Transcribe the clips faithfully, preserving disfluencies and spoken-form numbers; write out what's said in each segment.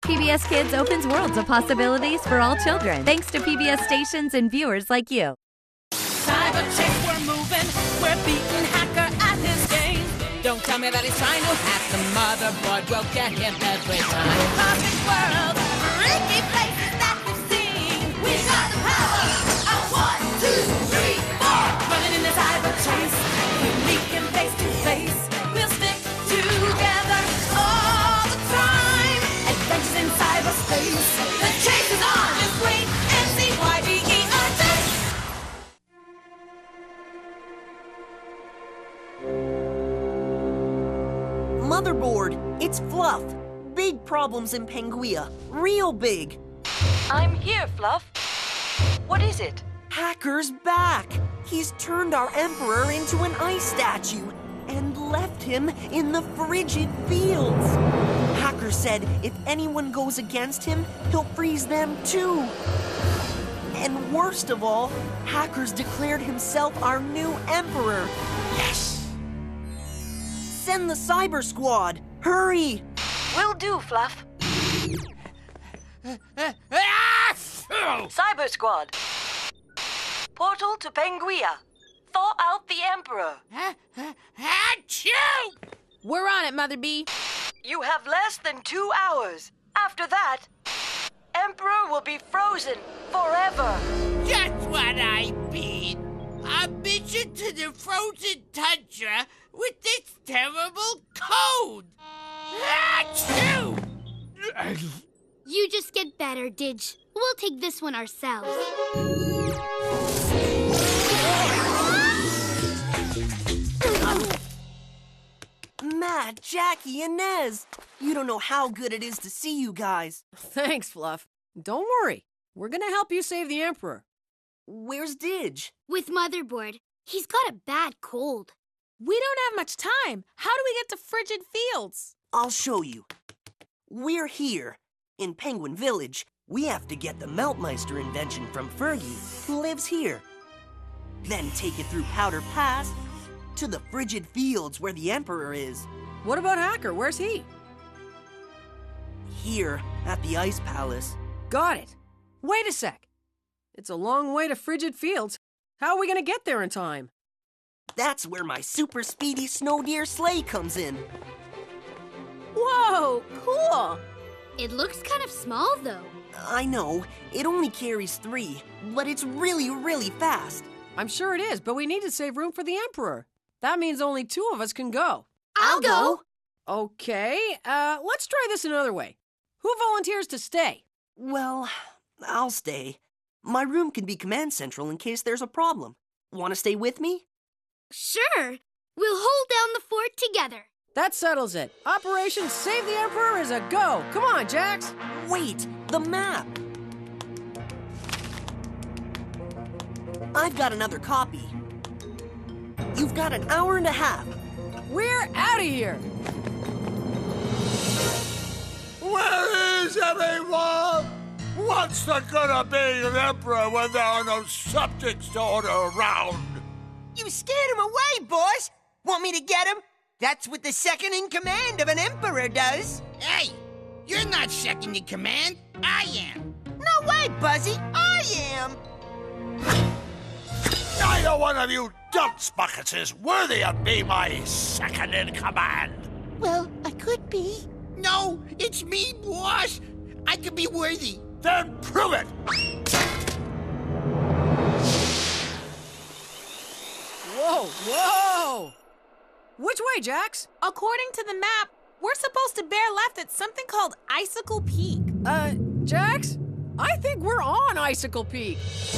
P B S Kids opens worlds of possibilities for all children, thanks to P B S stations and viewers like you. Cyber check, we're moving, we're beating Hacker at his game. Don't tell me that he's trying to hack the motherboard, we'll get him every time. Perfect world, freaky places that we've seen. We got the power of one, two, three, four. Running in the cyber chase, we're leaking face to face. We'll stick together all the time. Adventures in cyberspace, the chase is on. Just wait and see why we eat our taste. Motherboard, it's Fluff. Big problems in Panguilla. Real big. I'm here, Fluff. What is it? Hacker's back. He's turned our Emperor into an ice statue and left him in the frigid fields. Hacker said if anyone goes against him, he'll freeze them too. And worst of all, Hacker's declared himself our new Emperor. Yes! Send the Cyber Squad! Hurry! Will do, Fluff. Cyber Squad. Portal to Panguilla. Thaw out the Emperor. Achoo! We're on it, Mother B. You have less than two hours. After that, Emperor will be frozen forever. Just what I mean. A mission to the frozen tundra with this terrible code. Achoo! You just get better, Didge. We'll take this one ourselves. Matt, Jackie, Inez, you don't know how good it is to see you guys. Thanks, Fluff. Don't worry. We're gonna help you save the Emperor. Where's Didge? With Motherboard. He's got a bad cold. We don't have much time. How do we get to Frigid Fields? I'll show you. We're here, in Penguin Village. We have to get the Meltmeister invention from Fergie, who lives here. Then take it through Powder Pass to the Frigid Fields where the Emperor is. What about Hacker? Where's he? Here, at the Ice Palace. Got it. Wait a sec. It's a long way to Frigid Fields. How are we gonna get there in time? That's where my super speedy snow deer sleigh comes in. Whoa, cool. It looks kind of small, though. I know, it only carries three, but it's really, really fast. I'm sure it is, but we need to save room for the Emperor. That means only two of us can go. I'll go. Okay, uh, let's try this another way. Who volunteers to stay? Well, I'll stay. My room can be command central in case there's a problem. Want to stay with me? Sure. We'll hold down the fort together. That settles it. Operation Save the Emperor is a go. Come on, Jax. Wait, the map. I've got another copy. You've got an hour and a half. We're out of here. Where is everyone? What's there gonna be an Emperor when there are no subjects to order around? You scared him away, boss. Want me to get him? That's what the second in command of an emperor does. Hey, you're not second in command. I am. No way, Buzzy. I am. Neither one of you dunce buckets is worthy of being my second in command. Well, I could be. No, it's me, boss. I could be worthy. Then prove it. Whoa, whoa! Which way, Jax? According to the map, we're supposed to bear left at something called Icicle Peak. Uh, Jax? I think we're on Icicle Peak.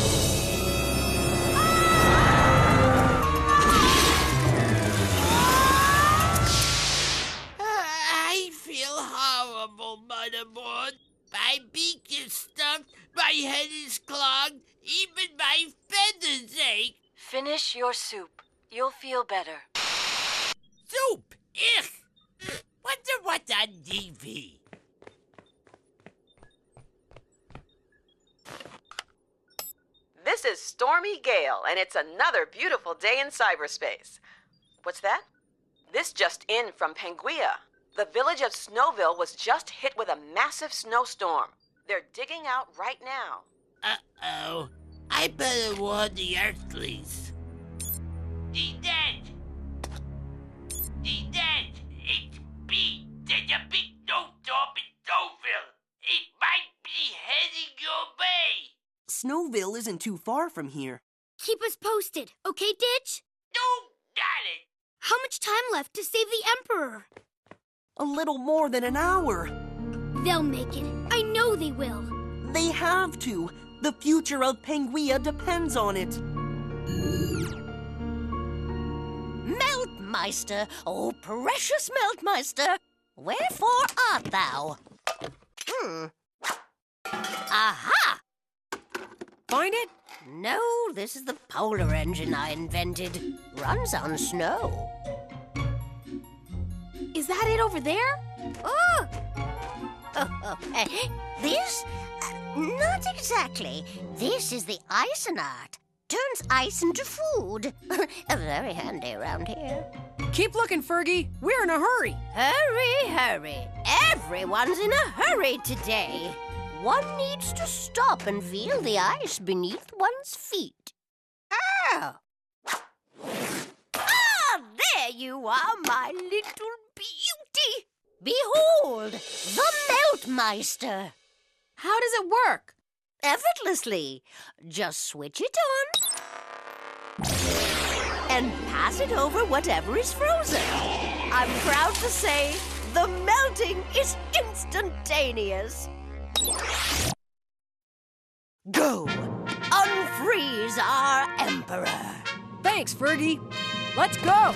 I feel horrible, Motherboard. My beak is stuffed, my head is clogged, even my feathers ache. Finish your soup. You'll feel better. Soup! Ich! Wonder what's on T V. This is Stormy Gale, and it's another beautiful day in cyberspace. What's that? This just in from Panguilla. The village of Snowville was just hit with a massive snowstorm. They're digging out right now. Uh-oh. I better warn the Earthlings. The dead! The dead! It's me! There's a big snowstorm in Snowville! It might be heading your way! Snowville isn't too far from here. Keep us posted, okay, Ditch? No, got it! How much time left to save the Emperor? A little more than an hour. They'll make it. I know they will. They have to. The future of Penguia depends on it. Meltmeister, oh precious Meltmeister, wherefore art thou? Hmm. Aha! Find it? No, this is the polar engine I invented. Runs on snow. Is that it over there? Oh! oh, oh. Uh, this? Uh, not exactly. This is the Ice-Art. Turns ice into food. Very handy around here. Keep looking, Fergie. We're in a hurry. Hurry, hurry. Everyone's in a hurry today. One needs to stop and feel the ice beneath one's feet. Oh! Ah, there you are, my little beauty. Behold, the Meltmeister. How does it work? Effortlessly. Just switch it on and pass it over whatever is frozen. I'm proud to say the melting is instantaneous. Go! Unfreeze our Emperor! Thanks, Fergie. Let's go!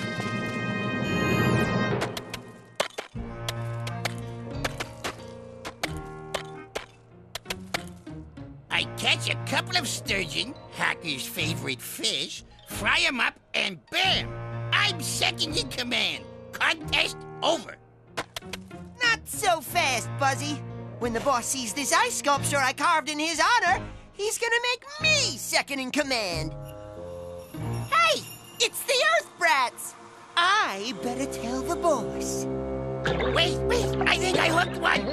I catch a couple of sturgeon, Hacker's favorite fish, fry 'em up, and bam! I'm second in command. Contest over. Not so fast, Buzzy. When the boss sees this ice sculpture I carved in his honor, he's gonna make me second in command. Hey, it's the Earth Brats. I better tell the boss. Wait, wait, I think I hooked one.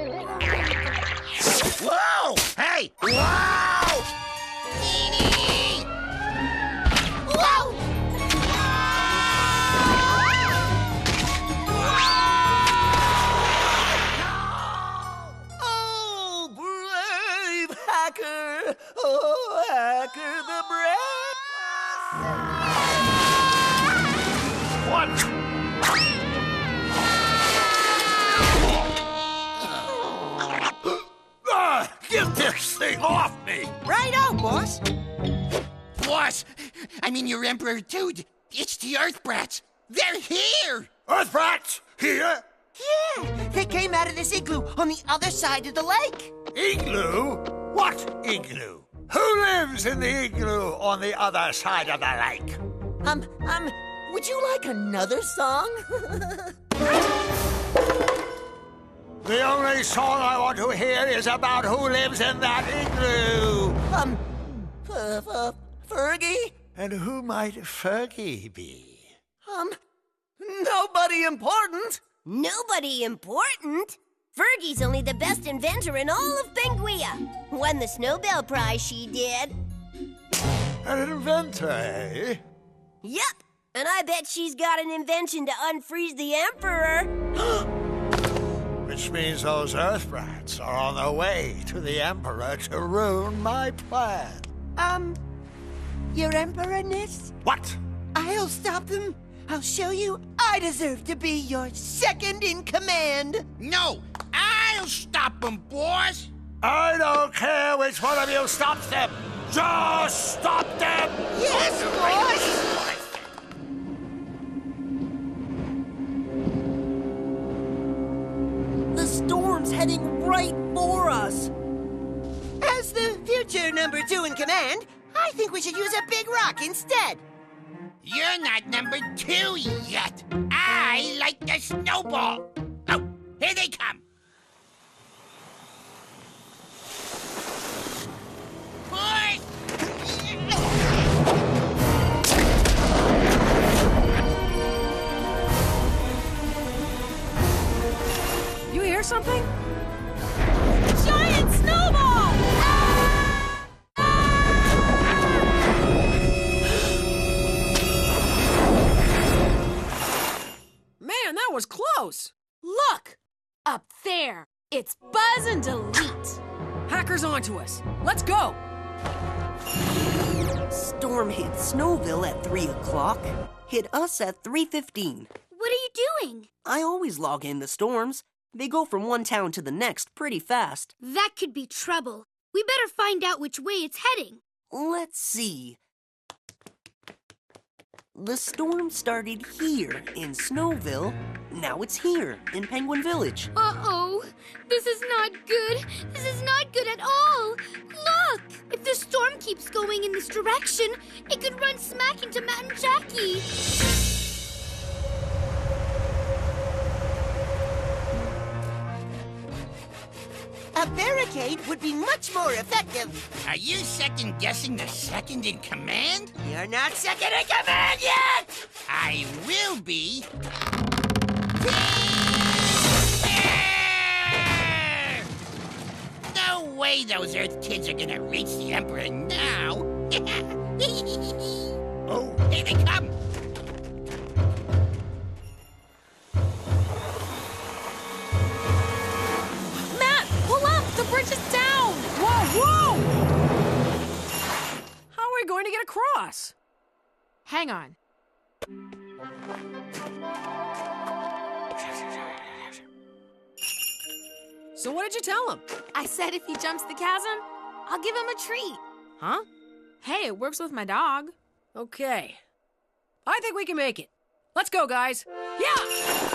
Whoa! Hey! Whoa! Eenie! Whoa! Oh, brave Hacker! Oh, Hacker the brave! What? Ah, get this thing off me! Right on, boss. Boss, I mean your Emperor too. It's the Earth Brats. They're here! Earth Brats? Here? Yeah, they came out of this igloo on the other side of the lake. Igloo? What igloo? Who lives in the igloo on the other side of the lake? Um, um, would you like another song? The only song I want to hear is about who lives in that igloo. Um, uh, uh, Fergie? And who might Fergie be? Um, nobody important. Nobody important? Fergie's only the best inventor in all of Penguia. Won the Snowbell Prize, she did. An inventor, eh? Yep, and I bet she's got an invention to unfreeze the Emperor. Which means those Earth Brats are on their way to the Emperor to ruin my plan. Um, your Emperorness? What? I'll stop them. I'll show you I deserve to be your second in command. No, I'll stop them, boss. I don't care which one of you stops them. Just stop them! Yes, boss! The storm's heading right for us. As the future number two in command, I think we should use a big rock instead. You're not number two yet. I like the snowball. Oh, here they come. Boys! It's buzz and delete. Hacker's onto us. Let's go! Storm hit Snowville at three o'clock, hit us at three fifteen. What are you doing? I always log in the storms. They go from one town to the next pretty fast. That could be trouble. We better find out which way it's heading. Let's see. The storm started here in Snowville. Now it's here in Penguin Village. Uh-oh. This is not good. This is not good at all. Look! If the storm keeps going in this direction, it could run smack into Matt and Jackie. A barricade would be much more effective. Are you second-guessing the second in command? You're not second in command yet! I will be. No way those Earth kids are gonna reach the Emperor now. Oh, here they come. The bridge is down! Whoa, whoa! How are we going to get across? Hang on. So what did you tell him? I said if he jumps the chasm, I'll give him a treat. Huh? Hey, it works with my dog. Okay. I think we can make it. Let's go, guys. Yeah!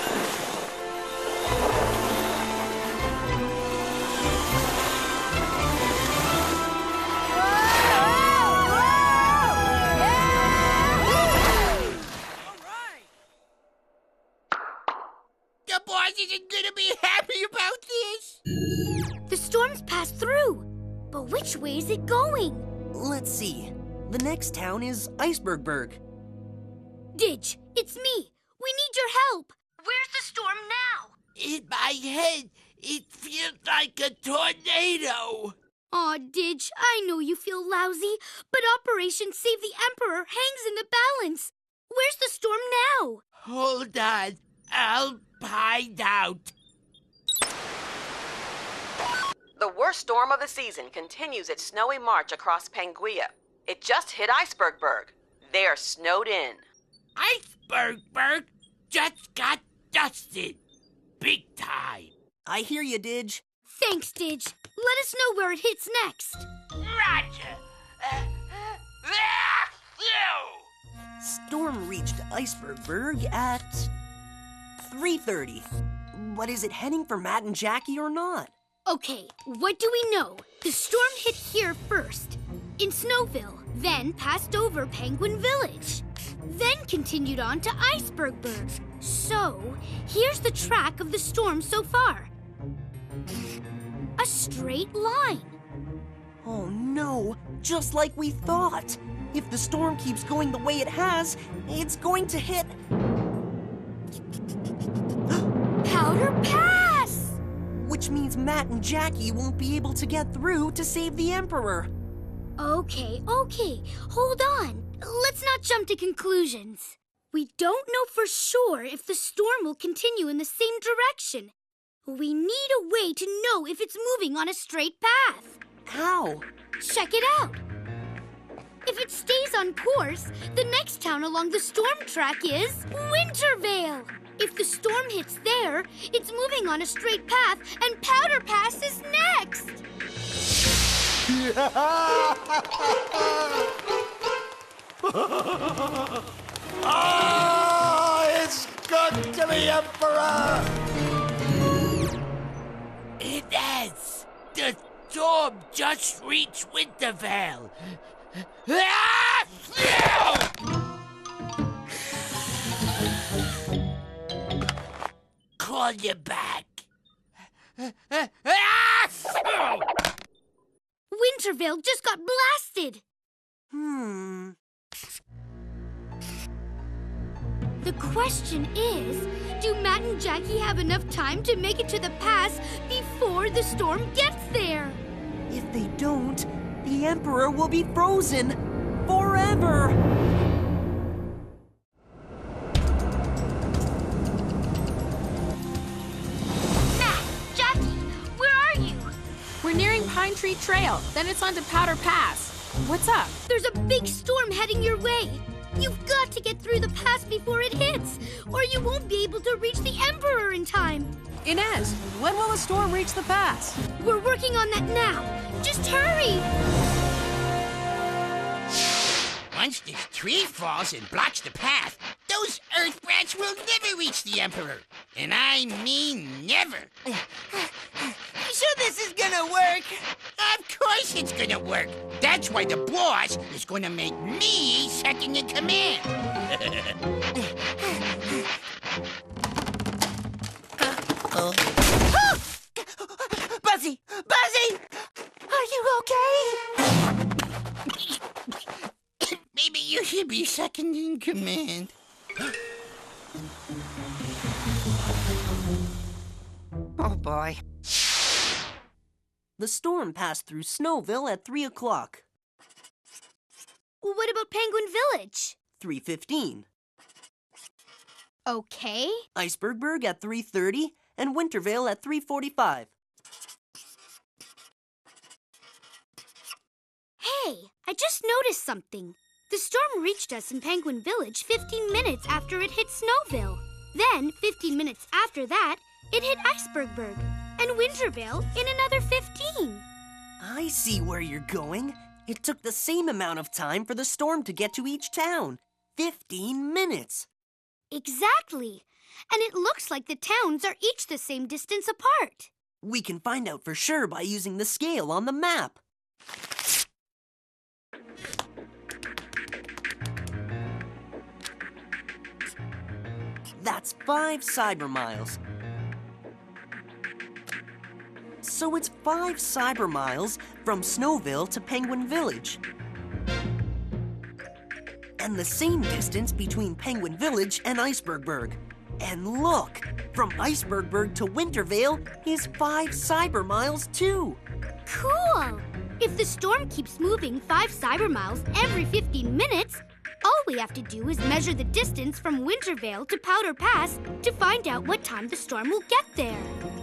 The boss isn't gonna be happy about this. The storm's passed through. But which way is it going? Let's see. The next town is Icebergburg. Didge, it's me. We need your help. Where's the storm now? In my head, it feels like a tornado. Aw, Didge, I know you feel lousy, but Operation Save the Emperor hangs in the balance. Where's the storm now? Hold on. I'll find out. The worst storm of the season continues its snowy march across Panguilla. It just hit Icebergburg. They're snowed in. Icebergburg just got dusted. Big time. I hear you, Didge. Thanks, Didge. Let us know where it hits next. Roger. Uh, uh, Storm reached Icebergburg at three thirty. But is it heading for Matt and Jackie or not? Okay, what do we know? The storm hit here first, in Snowville, then passed over Penguin Village, then continued on to Icebergburg. So, here's the track of the storm so far. A straight line. Oh no, just like we thought. If the storm keeps going the way it has, it's going to hit Powder Pass! Which means Matt and Jackie won't be able to get through to save the Emperor. Okay, okay, hold on. Let's not jump to conclusions. We don't know for sure if the storm will continue in the same direction. We need a way to know if it's moving on a straight path. How? Check it out. If it stays on course, the next town along the storm track is Wintervale. If the storm hits there, it's moving on a straight path, and Powder Pass is next. Oh, it's good to be Emperor! It has. The storm just reached Wintervale. Ah! Call you back. Wintervale just got blasted. Hmm. The question is, do Matt and Jackie have enough time to make it to the pass before the storm gets there? If they don't, the Emperor will be frozen forever. Matt, Jackie, We're nearing Pine Tree Trail. Then it's on to Powder Pass. What's up? There's a big storm heading your way. You've got to get through the pass before it hits, or you won't be able to reach the Emperor in time. Inez, when will the storm reach the pass? We're working on that now. Just hurry! Once this tree falls and blocks the path, those earth brats will never reach the Emperor. And I mean never. You sure this is gonna work? Of course it's gonna work. That's why the boss is gonna make me second in command. Oh. Buzzy! Buzzy! Are you okay? Maybe you should be second in command. Oh, boy. The storm passed through Snowville at three o'clock. Well, what about Penguin Village? three fifteen. Okay. Icebergburg at three thirty and Wintervale at three forty-five. Hey, I just noticed something. The storm reached us in Penguin Village fifteen minutes after it hit Snowville. Then, fifteen minutes after that, it hit Icebergburg. And Wintervale in another fifteen. I see where you're going. It took the same amount of time for the storm to get to each town. fifteen minutes. Exactly. And it looks like the towns are each the same distance apart. We can find out for sure by using the scale on the map. That's five cyber miles. So it's five cyber miles from Snowville to Penguin Village. And the same distance between Penguin Village and Icebergburg. And look, from Icebergburg to Wintervale is five cyber miles too. Cool! If the storm keeps moving five cyber miles every fifteen minutes, all we have to do is measure the distance from Wintervale to Powder Pass to find out what time the storm will get there.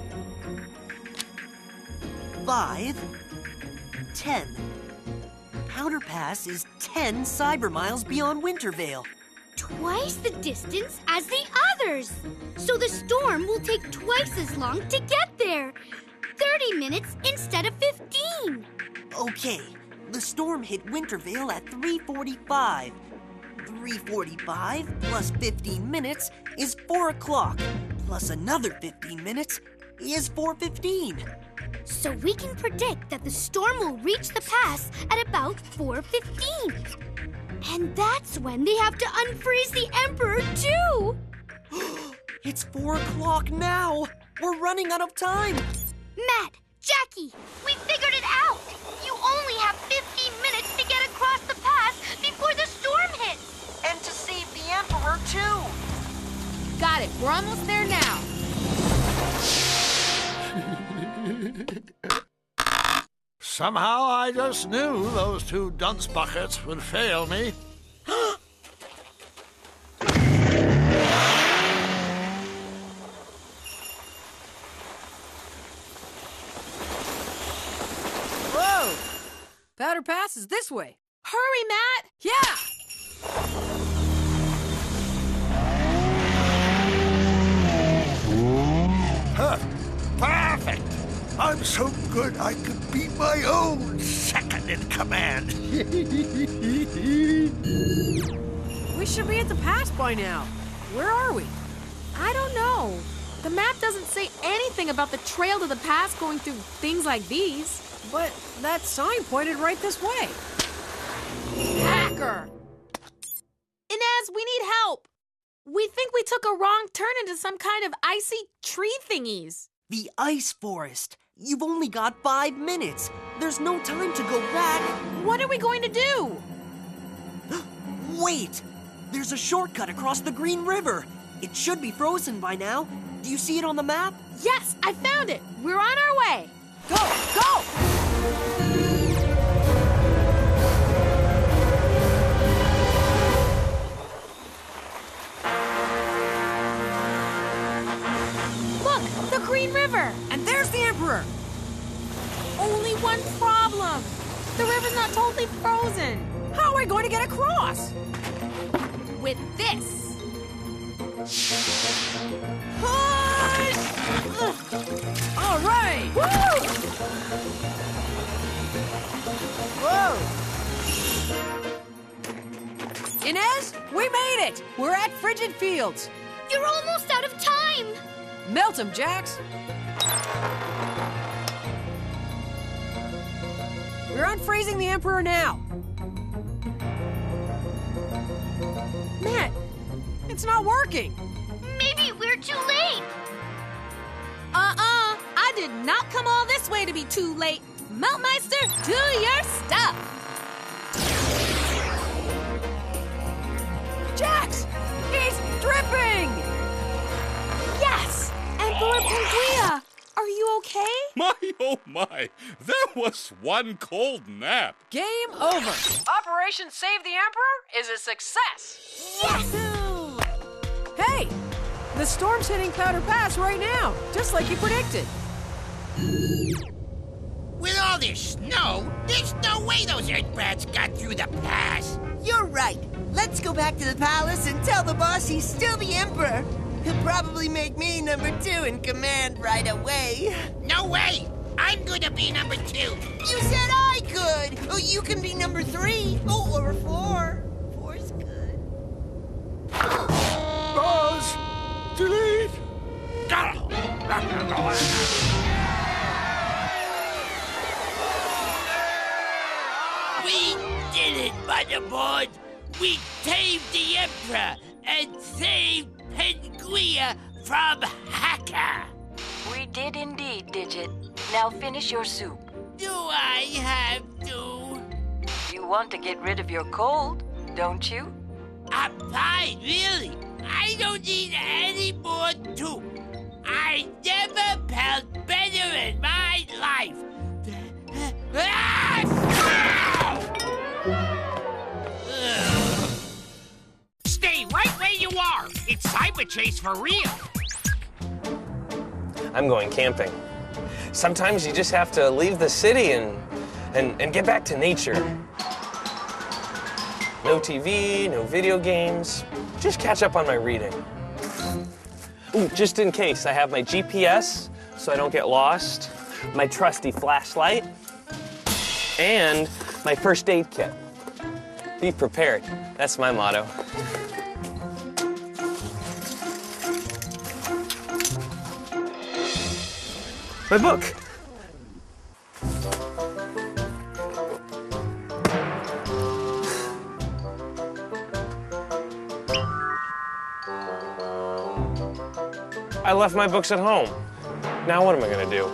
Five, ten. Powder Pass is ten cyber miles beyond Wintervale. Twice the distance as the others. So the storm will take twice as long to get there. thirty minutes instead of fifteen. Okay, the storm hit Wintervale at three forty-five. three forty-five plus fifteen minutes is four o'clock, plus another fifteen minutes is four fifteen. So we can predict that the storm will reach the pass at about four fifteen. And that's when they have to unfreeze the Emperor, too! It's four o'clock now! We're running out of time! Matt, Jackie, we figured it out! You only have fifteen minutes to get across the pass before the storm hits! And to save the Emperor, too! Got it. We're almost there now. Somehow I just knew those two dunce buckets would fail me. Whoa! Powder Pass is this way. Hurry, Matt! Yeah! Huh. Perfect! I'm so good I could be my own second in command. We should be at the pass by now. Where are we? I don't know. The map doesn't say anything about the trail to the pass going through things like these. But that sign pointed right this way. Hacker! Inez, we need help. We think we took a wrong turn into some kind of icy tree thingies. The ice forest. You've only got five minutes. There's no time to go back. What are we going to do? Wait! There's a shortcut across the Green River. It should be frozen by now. Do you see it on the map? Yes, I found it. We're on our way. Go, go! Look, the Green River. And there's the Emperor. Only one problem. The river's not totally frozen. How are we going to get across? With this. Push! All right! Woo! Whoa! Inez, we made it! We're at Frigid Fields. You're almost out of time. Melt 'em, Jax. We're unfreezing the Emperor now. Man, it's not working. Maybe we're too late. Uh-uh. I did not come all this way to be too late. Meltmeister, do your stuff. Jax! He's dripping! Yes! Emperor Panguia, are you okay? My, oh my, that was one cold nap. Game over. Operation Save the Emperor is a success. Yahoo! Hey, the storm's hitting Powder Pass right now, just like you predicted. With all this snow, there's no way those Earth brats got through the pass. You're right. Let's go back to the palace and tell the boss he's still the Emperor. He'll probably make me number two in command right away. No way! I'm gonna be number two. You said I could. Oh, you can be number three. Oh, or four. Four's good. Pause. Delete. We did it, Motherboard! We tamed the Emperor and saved Panguia from Hacker! We did indeed, Digit. Now finish your soup. Do I have to? You want to get rid of your cold, don't you? I'm fine, really. I don't need any more soup. I never felt better in my life. Stay right where you are. It's Cyber Chase for real. I'm going camping. Sometimes you just have to leave the city and, and, and get back to nature. No T V, no video games. Just catch up on my reading. Ooh, just in case, I have my G P S so I don't get lost, my trusty flashlight, and my first aid kit. Be prepared. That's my motto. My book. I left my books at home. Now what am I gonna do?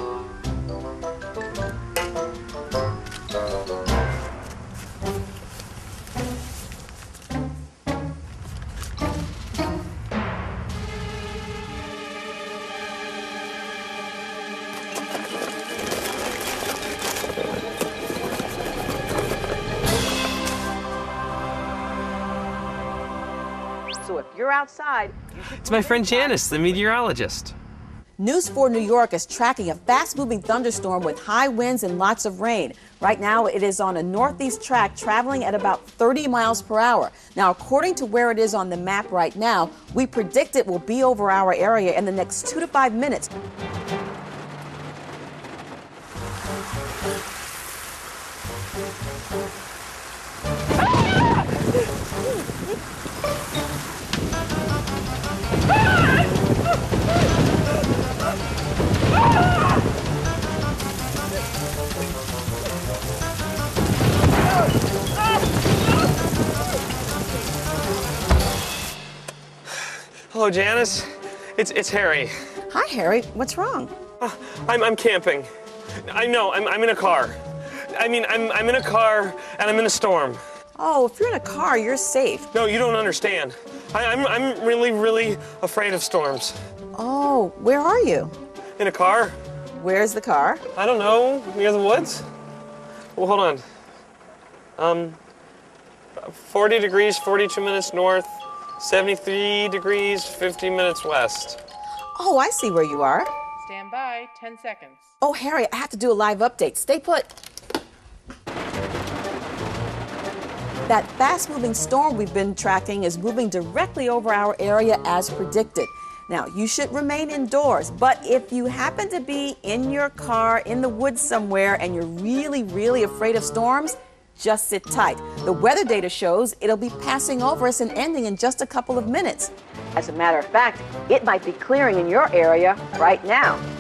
So if you're outside, you should It's my friend Janice, the meteorologist. News four New York is tracking a fast-moving thunderstorm with high winds and lots of rain. Right now, it is on a northeast track traveling at about thirty miles per hour. Now, according to where it is on the map right now, we predict it will be over our area in the next two to five minutes. Hello, Janice. It's it's Harry. Hi, Harry. What's wrong? Uh, I'm I'm camping. I know. I'm I'm in a car. I mean, I'm I'm in a car and I'm in a storm. Oh, if you're in a car, you're safe. No, you don't understand. I, I'm I'm really really afraid of storms. Oh, where are you? In a car. Where's the car? I don't know. Near the woods. Well, hold on. Um, forty degrees, forty-two minutes north. seventy-three degrees, fifty minutes west. Oh, I see where you are. Stand by. ten seconds. Oh, Harry, I have to do a live update. Stay put. That fast-moving storm we've been tracking is moving directly over our area as predicted. Now, you should remain indoors, but if you happen to be in your car in the woods somewhere and you're really, really afraid of storms, just sit tight. The weather data shows it'll be passing over us and ending in just a couple of minutes. As a matter of fact, it might be clearing in your area right now.